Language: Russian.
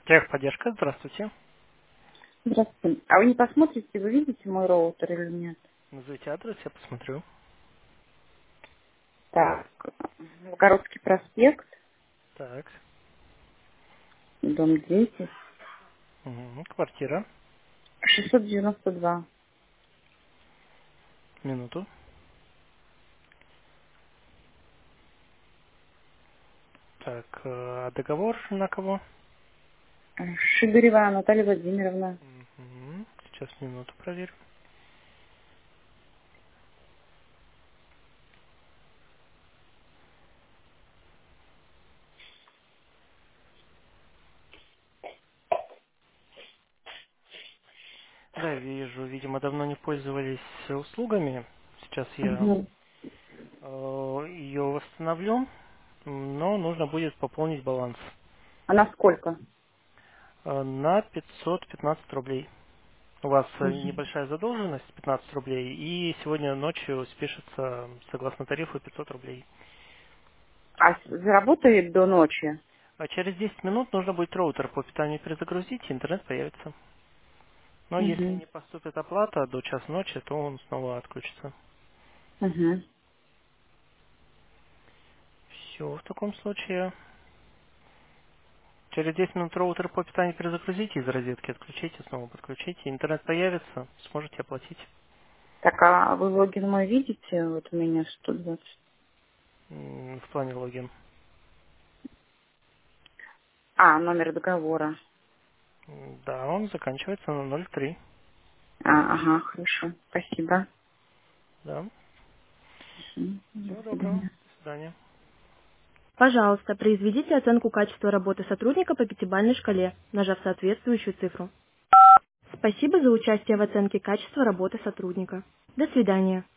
Техподдержка, здравствуйте. Здравствуйте. А вы не посмотрите, вы видите мой роутер или нет? Назовите адрес, я посмотрю. Так, Новгородский проспект, Так, дом 10, квартира, 692. минуту. Так, а договор на кого? Шигарева Наталья Владимировна. Сейчас минуту проверю. Да, вижу, видимо, давно не пользовались услугами. Сейчас я Мгм. ее восстановлю, но нужно будет пополнить баланс А на сколько? на 515 рублей. У вас Мгм. небольшая задолженность 15 рублей, и сегодня ночью спишется, согласно тарифу, 500 рублей. А заработает до ночи? А через 10 минут нужно будет роутер по питанию перезагрузить, и интернет появится. Но если Угу. не поступит оплата до часа ночи, то он снова отключится. Угу. Все, в таком случае. Через 10 минут роутер по питанию перезагрузите, из розетки отключите, снова подключите. Интернет появится, сможете оплатить Так, а вы логин мой видите? Вот у меня 120. в плане логин. А, номер договора. Да, он заканчивается на 0,3. А, ага, хорошо. Спасибо. Да. До Всего доброго. свидания. До свидания. Пожалуйста, произведите оценку качества работы сотрудника по пятибалльной шкале, нажав соответствующую цифру. Спасибо за участие в оценке качества работы сотрудника. До свидания.